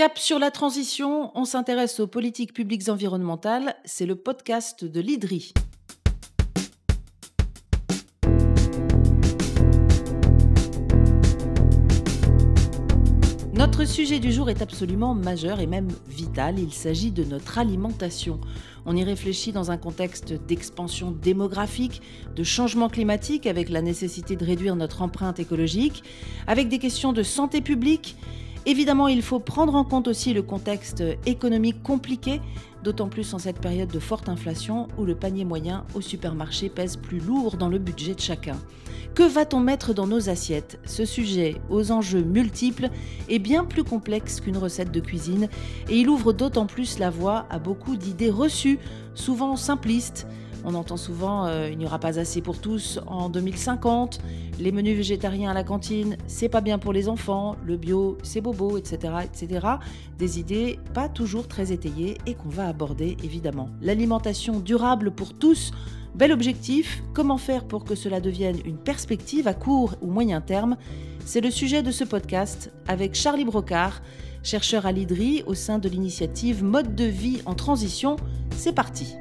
Cap sur la transition, on s'intéresse aux politiques publiques environnementales. C'est le podcast de l'IDRI. Notre sujet du jour est absolument majeur et même vital. Il s'agit de notre alimentation. On y réfléchit dans un contexte d'expansion démographique, de changement climatique avec la nécessité de réduire notre empreinte écologique, avec des questions de santé publique. Évidemment, il faut prendre en compte aussi le contexte économique compliqué, d'autant plus en cette période de forte inflation où le panier moyen au supermarché pèse plus lourd dans le budget de chacun. Que va-t-on mettre dans nos assiettes ? Ce sujet, aux enjeux multiples, est bien plus complexe qu'une recette de cuisine et il ouvre d'autant plus la voie à beaucoup d'idées reçues, souvent simplistes. On entend souvent il n'y aura pas assez pour tous en 2050, les menus végétariens à la cantine, c'est pas bien pour les enfants, le bio, c'est bobo, etc., etc. Des idées pas toujours très étayées et qu'on va aborder évidemment. L'alimentation durable pour tous, bel objectif. Comment faire pour que cela devienne une perspective à court ou moyen terme ? C'est le sujet de ce podcast avec Charlie Brocard, chercheur à l'IDRI au sein de l'initiative Mode de vie en transition. C'est parti.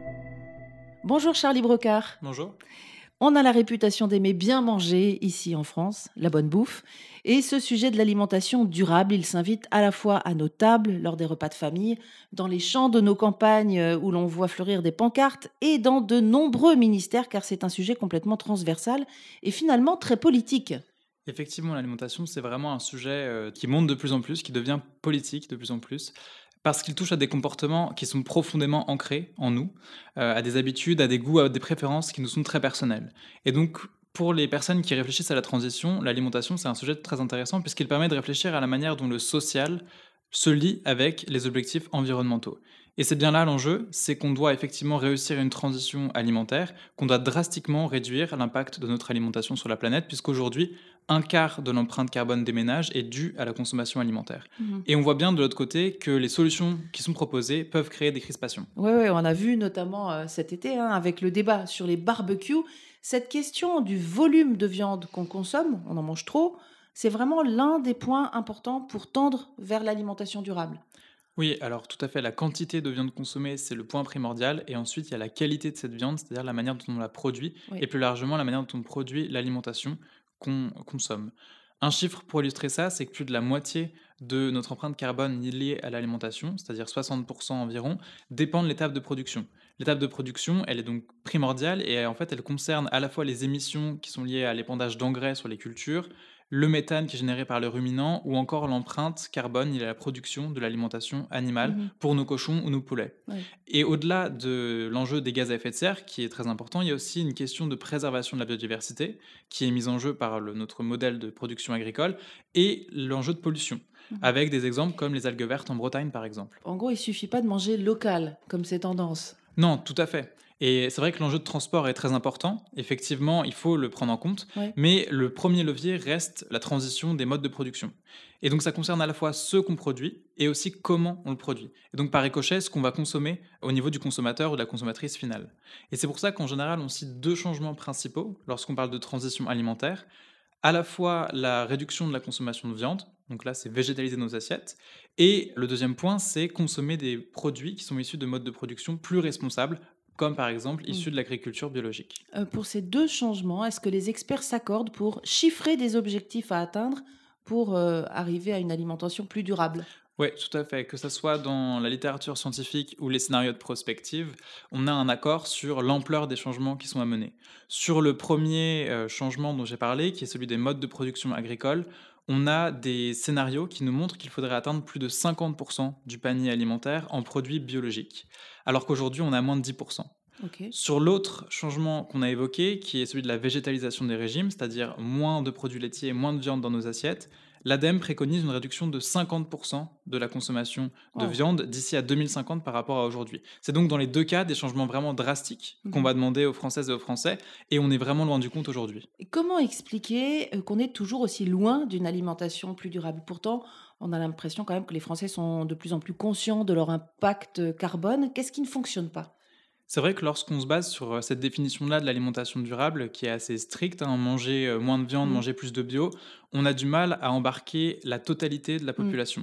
Bonjour Charlie Brocard. Bonjour. On a la réputation d'aimer bien manger ici en France, la bonne bouffe. Et ce sujet de l'alimentation durable, il s'invite à la fois à nos tables, lors des repas de famille, dans les champs de nos campagnes où l'on voit fleurir des pancartes et dans de nombreux ministères car c'est un sujet complètement transversal et finalement très politique. Effectivement, l'alimentation, c'est vraiment un sujet qui monte de plus en plus, qui devient politique de plus en plus, parce qu'il touche à des comportements qui sont profondément ancrés en nous, à des habitudes, à des goûts, à des préférences qui nous sont très personnelles. Et donc, pour les personnes qui réfléchissent à la transition, l'alimentation, c'est un sujet très intéressant puisqu'il permet de réfléchir à la manière dont le social se lie avec les objectifs environnementaux. Et c'est bien là l'enjeu, c'est qu'on doit effectivement réussir une transition alimentaire, qu'on doit drastiquement réduire l'impact de notre alimentation sur la planète, puisqu'aujourd'hui, un quart de l'empreinte carbone des ménages est due à la consommation alimentaire. Et on voit bien de l'autre côté que les solutions qui sont proposées peuvent créer des crispations. Oui, on a vu notamment cet été, avec le débat sur les barbecues, cette question du volume de viande qu'on consomme, on en mange trop, c'est vraiment l'un des points importants pour tendre vers l'alimentation durable. Oui, alors tout à fait, la quantité de viande consommée, c'est le point primordial, et ensuite il y a la qualité de cette viande, c'est-à-dire la manière dont on la produit, Oui. et plus largement la manière dont on produit l'alimentation qu'on consomme. Un chiffre pour illustrer ça, c'est que plus de la moitié de notre empreinte carbone liée à l'alimentation, c'est-à-dire 60% environ, dépend de l'étape de production. L'étape de production, elle est donc primordiale et en fait, elle concerne à la fois les émissions qui sont liées à l'épandage d'engrais sur les cultures, le méthane qui est généré par le ruminant ou encore l'empreinte carbone liée à la production de l'alimentation animale Mhm. pour nos cochons ou nos poulets. Ouais. Et au-delà de l'enjeu des gaz à effet de serre, qui est très important, il y a aussi une question de préservation de la biodiversité, qui est mise en jeu par notre modèle de production agricole, et l'enjeu de pollution, Mhm. avec des exemples comme les algues vertes en Bretagne, par exemple. En gros, il suffit pas de manger local, comme c'est tendance. Non, tout à fait. Et c'est vrai que l'enjeu de transport est très important. Effectivement, il faut le prendre en compte. Ouais. Mais le premier levier reste la transition des modes de production. Et donc, ça concerne à la fois ce qu'on produit et aussi comment on le produit. Et donc, par ricochet, ce qu'on va consommer au niveau du consommateur ou de la consommatrice finale. Et c'est pour ça qu'en général, on cite deux changements principaux lorsqu'on parle de transition alimentaire. À la fois la réduction de la consommation de viande, donc là c'est végétaliser nos assiettes, et le deuxième point c'est consommer des produits qui sont issus de modes de production plus responsables, comme par exemple Mm. issus de l'agriculture biologique. Pour ces deux changements, est-ce que les experts s'accordent pour chiffrer des objectifs à atteindre pour arriver à une alimentation plus durable ? Oui, tout à fait. Que ce soit dans la littérature scientifique ou les scénarios de prospective, on a un accord sur l'ampleur des changements qui sont à mener. Sur le premier changement dont j'ai parlé, qui est celui des modes de production agricole, on a des scénarios qui nous montrent qu'il faudrait atteindre plus de 50% du panier alimentaire en produits biologiques, alors qu'aujourd'hui on a moins de 10%. Ok. Sur l'autre changement qu'on a évoqué, qui est celui de la végétalisation des régimes, c'est-à-dire moins de produits laitiers, moins de viande dans nos assiettes, l'ADEME préconise une réduction de 50% de la consommation de Wow. viande d'ici à 2050 par rapport à aujourd'hui. C'est donc dans les deux cas des changements vraiment drastiques qu'on Mhm. va demander aux Françaises et aux Français, et on est vraiment loin du compte aujourd'hui. Et comment expliquer qu'on est toujours aussi loin d'une alimentation plus durable ? Pourtant, on a l'impression quand même que les Français sont de plus en plus conscients de leur impact carbone. Qu'est-ce qui ne fonctionne pas ? C'est vrai que lorsqu'on se base sur cette définition-là de l'alimentation durable, qui est assez stricte, hein, manger moins de viande, Mm. manger plus de bio, on a du mal à embarquer la totalité de la Mm. population.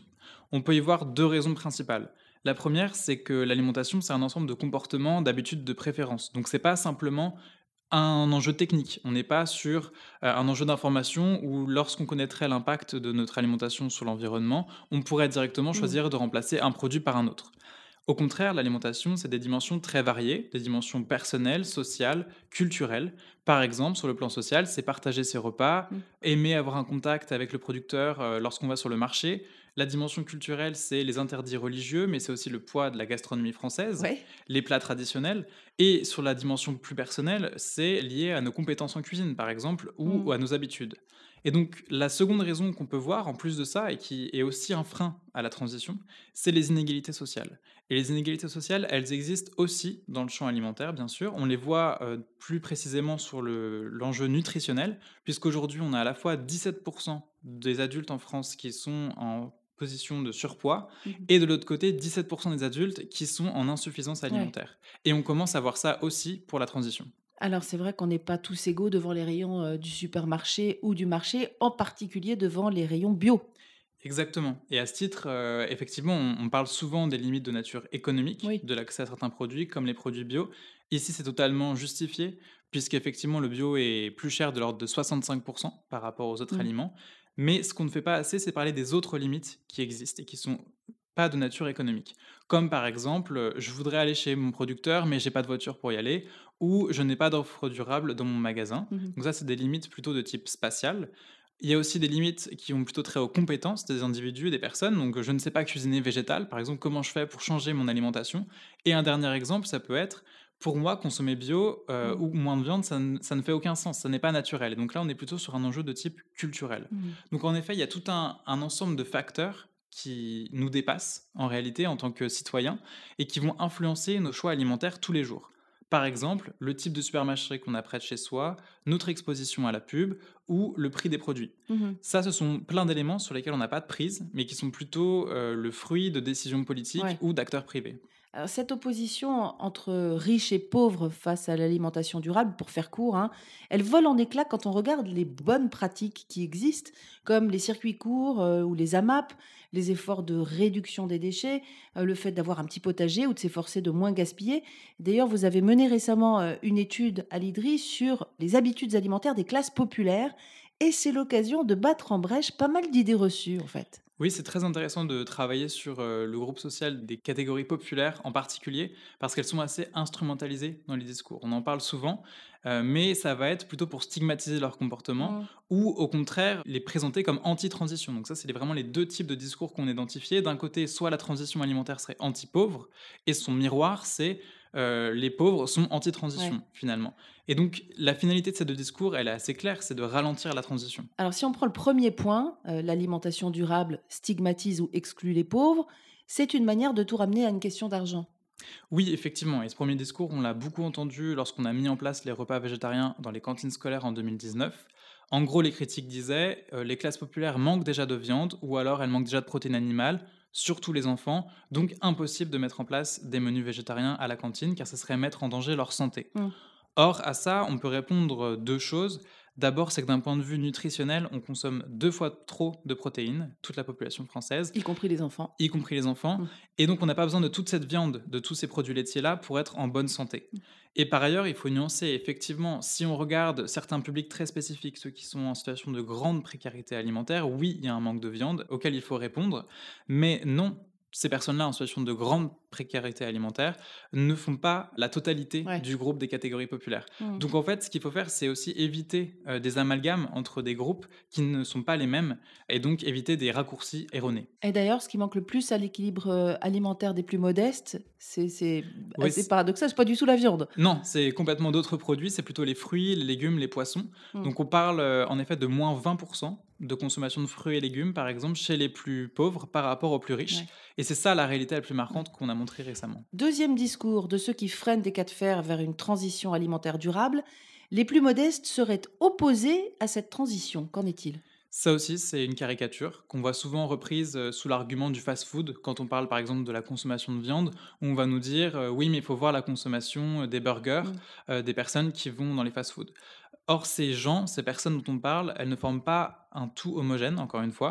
On peut y voir deux raisons principales. La première, c'est que l'alimentation, c'est un ensemble de comportements, d'habitudes, de préférences. Donc c'est pas simplement un enjeu technique. On n'est pas sur un enjeu d'information où lorsqu'on connaîtrait l'impact de notre alimentation sur l'environnement, on pourrait directement Mmh. choisir de remplacer un produit par un autre. Au contraire, l'alimentation, c'est des dimensions très variées, des dimensions personnelles, sociales, culturelles. Par exemple, sur le plan social, c'est partager ses repas, Mmh. aimer avoir un contact avec le producteur lorsqu'on va sur le marché. La dimension culturelle, c'est les interdits religieux, mais c'est aussi le poids de la gastronomie française, Ouais. les plats traditionnels. Et sur la dimension plus personnelle, c'est lié à nos compétences en cuisine, par exemple, ou Mmh. à nos habitudes. Et donc, la seconde raison qu'on peut voir, en plus de ça, et qui est aussi un frein à la transition, c'est les inégalités sociales. Et les inégalités sociales, elles existent aussi dans le champ alimentaire, bien sûr. On les voit plus précisément sur l'enjeu nutritionnel, puisqu'aujourd'hui, on a à la fois 17% des adultes en France qui sont en position de surpoids, Mmh. et de l'autre côté, 17% des adultes qui sont en insuffisance Ouais. alimentaire. Et on commence à voir ça aussi pour la transition. Alors c'est vrai qu'on n'est pas tous égaux devant les rayons, du supermarché ou du marché, en particulier devant les rayons bio. Exactement. Et à ce titre, effectivement, on parle souvent des limites de nature économique Oui. de l'accès à certains produits, comme les produits bio. Ici, c'est totalement justifié, puisqu'effectivement, le bio est plus cher de l'ordre de 65% par rapport aux autres Mmh. aliments. Mais ce qu'on ne fait pas assez, c'est parler des autres limites qui existent et qui sont pas de nature économique. Comme par exemple, je voudrais aller chez mon producteur, mais j'ai pas de voiture pour y aller, ou je n'ai pas d'offre durable dans mon magasin. Mmh. Donc ça, c'est des limites plutôt de type spatial. Il y a aussi des limites qui ont plutôt trait aux compétences des individus, des personnes. Donc, je ne sais pas cuisiner végétal, par exemple, comment je fais pour changer mon alimentation? Et un dernier exemple, ça peut être, pour moi, consommer bio, Mmh. ou moins de viande, ça ne fait aucun sens, ça n'est pas naturel. Et donc là, on est plutôt sur un enjeu de type culturel. Mmh. Donc en effet, il y a tout un ensemble de facteurs qui nous dépassent, en réalité, en tant que citoyens et qui vont influencer nos choix alimentaires tous les jours. Par exemple, le type de supermarché qu'on a près de chez soi, notre exposition à la pub ou le prix des produits. Mmh. Ça, ce sont plein d'éléments sur lesquels on n'a pas de prise, mais qui sont plutôt le fruit de décisions politiques Ouais. ou d'acteurs privés. Alors, cette opposition entre riches et pauvres face à l'alimentation durable, pour faire court, hein, elle vole en éclats quand on regarde les bonnes pratiques qui existent, comme les circuits courts ou les AMAP, les efforts de réduction des déchets, le fait d'avoir un petit potager ou de s'efforcer de moins gaspiller. D'ailleurs, vous avez mené récemment une étude à l'IDRI sur les habitudes alimentaires des classes populaires, et c'est l'occasion de battre en brèche pas mal d'idées reçues, en fait. Oui, c'est très intéressant de travailler sur le groupe social des catégories populaires en particulier, parce qu'elles sont assez instrumentalisées dans les discours. On en parle souvent, mais ça va être plutôt pour stigmatiser leur comportement Mm. ou au contraire les présenter comme anti-transition. Donc ça, c'est vraiment les deux types de discours qu'on a identifiés. D'un côté, soit la transition alimentaire serait anti-pauvre, et son miroir, c'est les pauvres sont Ouais. anti-transition finalement. Et donc la finalité de ces deux discours, elle est assez claire, c'est de ralentir la transition. Alors, si on prend le premier point, l'alimentation durable stigmatise ou exclut les pauvres, c'est une manière de tout ramener à une question d'argent. Oui, effectivement, et ce premier discours, on l'a beaucoup entendu lorsqu'on a mis en place les repas végétariens dans les cantines scolaires en 2019. En gros, les critiques disaient les classes populaires manquent déjà de viande ou alors elles manquent déjà de protéines animales, surtout les enfants, donc impossible de mettre en place des menus végétariens à la cantine car ça serait mettre en danger leur santé. Mmh. Or, à ça, on peut répondre deux choses. D'abord, c'est que d'un point de vue nutritionnel, on consomme 2 fois trop de protéines, toute la population française, Y compris les enfants. y compris les enfants. Mmh. Et donc, on n'a pas besoin de toute cette viande, de tous ces produits laitiers-là pour être en bonne santé. Mmh. Et par ailleurs, il faut nuancer, effectivement, si on regarde certains publics très spécifiques, ceux qui sont en situation de grande précarité alimentaire, oui, il y a un manque de viande auquel il faut répondre, mais non, ces personnes-là en situation de grande précarité alimentaire ne font pas la totalité Ouais. du groupe des catégories populaires. Mmh. Donc en fait, ce qu'il faut faire, c'est aussi éviter des amalgames entre des groupes qui ne sont pas les mêmes, et donc éviter des raccourcis erronés. Et d'ailleurs, ce qui manque le plus à l'équilibre, alimentaire des plus modestes, c'est Oui, assez paradoxal, c'est pas du tout la viande. non, c'est complètement d'autres produits, c'est plutôt les fruits, les légumes, les poissons. Mmh. Donc on parle en effet de moins 20% de consommation de fruits et légumes, par exemple, chez les plus pauvres par rapport aux plus riches. Ouais. Et c'est ça la réalité la plus Ouais. marquante qu'on a montrée récemment. Deuxième discours de ceux qui freinent des cas de fer vers une transition alimentaire durable, les plus modestes seraient opposés à cette transition. Qu'en est-il? Ça aussi, c'est une caricature qu'on voit souvent reprise sous l'argument du fast-food, quand on parle par exemple de la consommation de viande, où on va nous dire oui, mais il faut voir la consommation des burgers Mmh. des personnes qui vont dans les fast-food. Or, ces gens, ces personnes dont on parle, elles ne forment pas un tout homogène, encore une fois.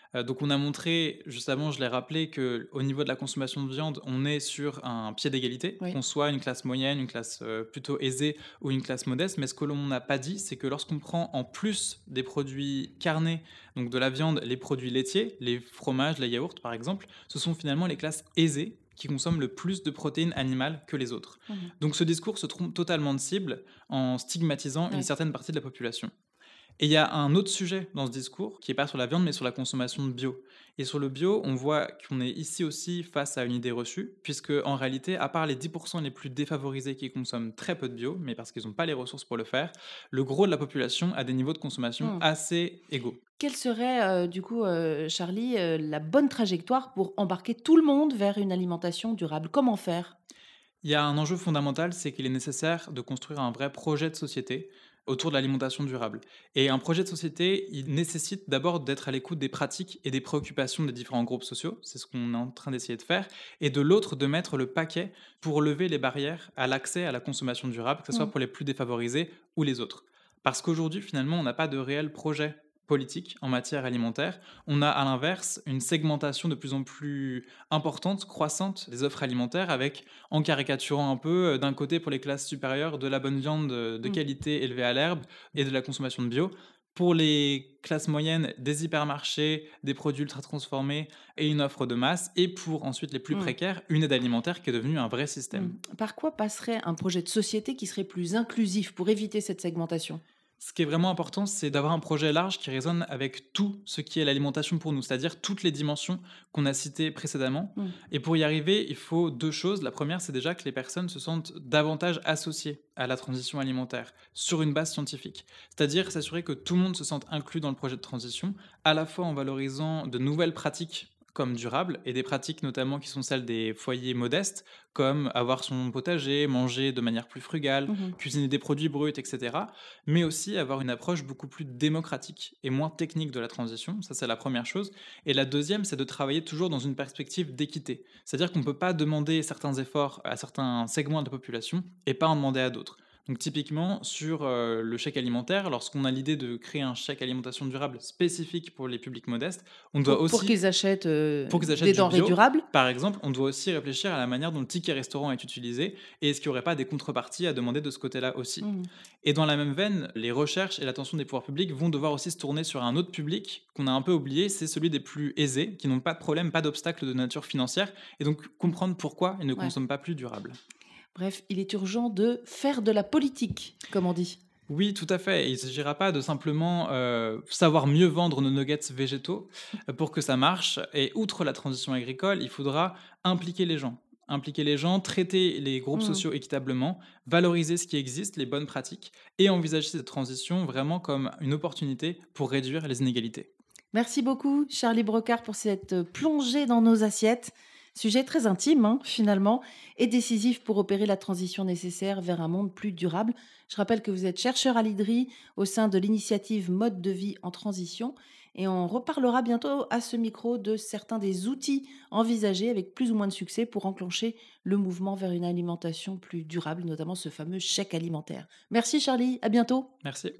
Donc on a montré, juste avant, je l'ai rappelé, qu'au niveau de la consommation de viande, on est sur un pied d'égalité, Oui. qu'on soit une classe moyenne, une classe, plutôt aisée ou une classe modeste. Mais ce que l'on n'a pas dit, c'est que lorsqu'on prend en plus des produits carnés, donc de la viande, les produits laitiers, les fromages, les yaourts par exemple, ce sont finalement les classes aisées qui consomment le plus de protéines animales que les autres. Mmh. Donc ce discours se trompe totalement de cible en stigmatisant une Ouais. certaine partie de la population. Et il y a un autre sujet dans ce discours qui est pas sur la viande, mais sur la consommation de bio. Et sur le bio, on voit qu'on est ici aussi face à une idée reçue, puisque en réalité, à part les 10% les plus défavorisés qui consomment très peu de bio, mais parce qu'ils n'ont pas les ressources pour le faire, le gros de la population a des niveaux de consommation Mmh. assez égaux. Quelle serait, du coup, Charlie, la bonne trajectoire pour embarquer tout le monde vers une alimentation durable? Comment faire? Il y a un enjeu fondamental, c'est qu'il est nécessaire de construire un vrai projet de société autour de l'alimentation durable. Et un projet de société, il nécessite d'abord d'être à l'écoute des pratiques et des préoccupations des différents groupes sociaux, c'est ce qu'on est en train d'essayer de faire, et de l'autre de mettre le paquet pour lever les barrières à l'accès à la consommation durable, que ce Mmh. soit pour les plus défavorisés ou les autres. Parce qu'aujourd'hui, finalement, on n'a pas de réel projet politique en matière alimentaire. On a à l'inverse une segmentation de plus en plus importante, croissante des offres alimentaires avec, en caricaturant un peu, d'un côté pour les classes supérieures de la bonne viande de Mmh. qualité élevée à l'herbe et de la consommation de bio. Pour les classes moyennes, des hypermarchés, des produits ultra transformés et une offre de masse. Et pour ensuite les plus Mmh. précaires, une aide alimentaire qui est devenue un vrai Mmh. système. Par quoi passerait un projet de société qui serait plus inclusif pour éviter cette segmentation? Ce qui est vraiment important, c'est d'avoir un projet large qui résonne avec tout ce qui est l'alimentation pour nous, c'est-à-dire toutes les dimensions qu'on a citées précédemment. Mmh. Et pour y arriver, il faut deux choses. La première, c'est déjà que les personnes se sentent davantage associées à la transition alimentaire sur une base scientifique. C'est-à-dire s'assurer que tout le monde se sente inclus dans le projet de transition, à la fois en valorisant de nouvelles pratiques comme durables, et des pratiques notamment qui sont celles des foyers modestes, comme avoir son potager, manger de manière plus frugale, Mmh. cuisiner des produits bruts, etc. Mais aussi avoir une approche beaucoup plus démocratique et moins technique de la transition. Ça, c'est la première chose. Et la deuxième, c'est de travailler toujours dans une perspective d'équité. C'est-à-dire qu'on ne peut pas demander certains efforts à certains segments de la population et pas en demander à d'autres. Donc typiquement, sur le chèque alimentaire, lorsqu'on a l'idée de créer un chèque alimentation durable spécifique pour les publics modestes, on doit Pour aussi, qu'ils achètent, pour qu'ils achètent des du denrées bio, durables? par exemple, on doit aussi réfléchir à la manière dont le ticket restaurant est utilisé et est-ce qu'il n'y aurait pas des contreparties à demander de ce côté-là aussi. Mmh. Et dans la même veine, les recherches et l'attention des pouvoirs publics vont devoir aussi se tourner sur un autre public qu'on a un peu oublié, c'est celui des plus aisés, qui n'ont pas de problème, pas d'obstacle de nature financière, et donc comprendre pourquoi ils ne Ouais. consomment pas plus durable. Bref, il est urgent de faire de la politique, comme on dit. Oui, tout à fait. Il ne s'agira pas de simplement savoir mieux vendre nos nuggets végétaux pour que ça marche. Et outre la transition agricole, il faudra impliquer les gens. Impliquer les gens, traiter les groupes Mmh. sociaux équitablement, valoriser ce qui existe, les bonnes pratiques, et envisager cette transition vraiment comme une opportunité pour réduire les inégalités. Merci beaucoup, Charlie Brocard, pour cette plongée dans nos assiettes. Sujet très intime, hein, finalement, et décisif pour opérer la transition nécessaire vers un monde plus durable. Je rappelle que vous êtes chercheur à l'IDRI au sein de l'initiative Mode de vie en transition. Et on reparlera bientôt à ce micro de certains des outils envisagés avec plus ou moins de succès pour enclencher le mouvement vers une alimentation plus durable, notamment ce fameux chèque alimentaire. Merci Charlie, à bientôt. Merci.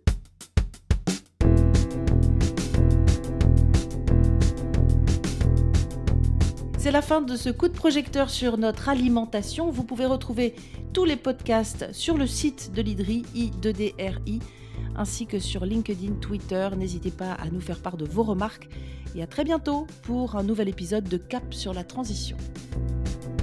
C'est la fin de ce coup de projecteur sur notre alimentation. Vous pouvez retrouver tous les podcasts sur le site de l'IDRI, I2DRI, ainsi que sur LinkedIn, Twitter. N'hésitez pas à nous faire part de vos remarques et à très bientôt pour un nouvel épisode de Cap sur la transition.